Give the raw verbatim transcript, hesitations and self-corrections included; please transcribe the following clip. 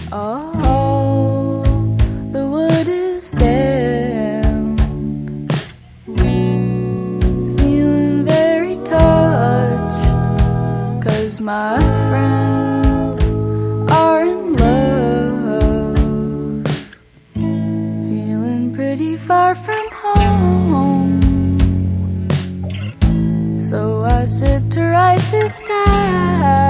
Oh, the wood is damp. Feeling very touched, 'cause my friends are in love. Feeling pretty far from home, so I sit to write this down.